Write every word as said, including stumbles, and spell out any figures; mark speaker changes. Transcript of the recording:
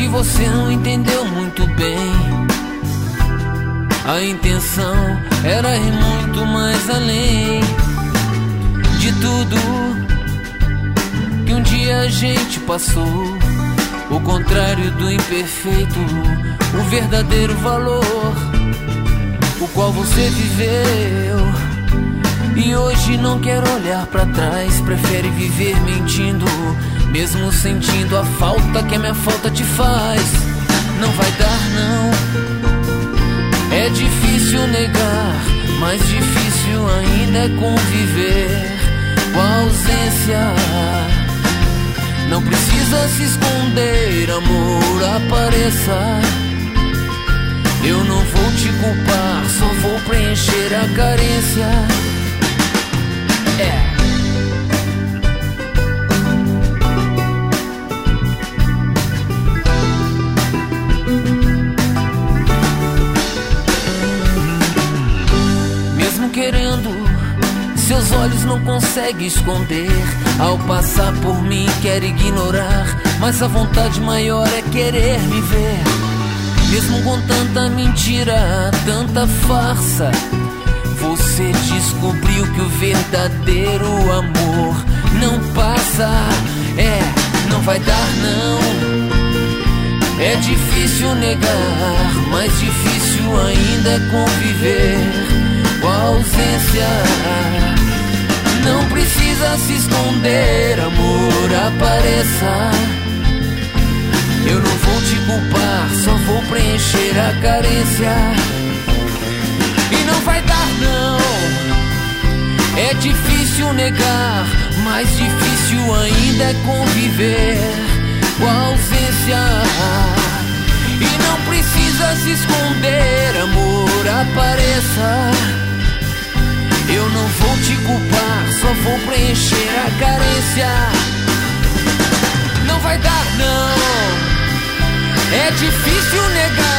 Speaker 1: você não entendeu muito bem. A intenção era ir muito mais além de tudo que um dia a gente passou. O contrário do imperfeito, o verdadeiro valor, o qual você viveu. E hoje não quer olhar pra trás, prefere viver mentindo, mesmo sentindo a falta que a minha falta te faz. Não vai dar não, é difícil negar, mais difícil ainda é conviver com a ausência. Não precisa se esconder, amor, apareça. Eu não vou te culpar, só vou preencher a carência. É. Mesmo querendo, seus olhos não conseguem esconder. Ao passar por mim quer ignorar, mas a vontade maior é querer me ver. Mesmo com tanta mentira, tanta farsa, você descobriu que o verdadeiro amor não passa. É, não vai dar não, é difícil negar, mais difícil ainda é conviver com a ausência. Não precisa se esconder, amor, apareça. Eu não vou te culpar, só vou preencher a carência. E não vai dar não, é difícil negar, mais difícil ainda é conviver com a ausência. E não precisa se esconder, amor, apareça. Eu não vou te culpar, só vou preencher a carência. Não vai dar não, é difícil negar,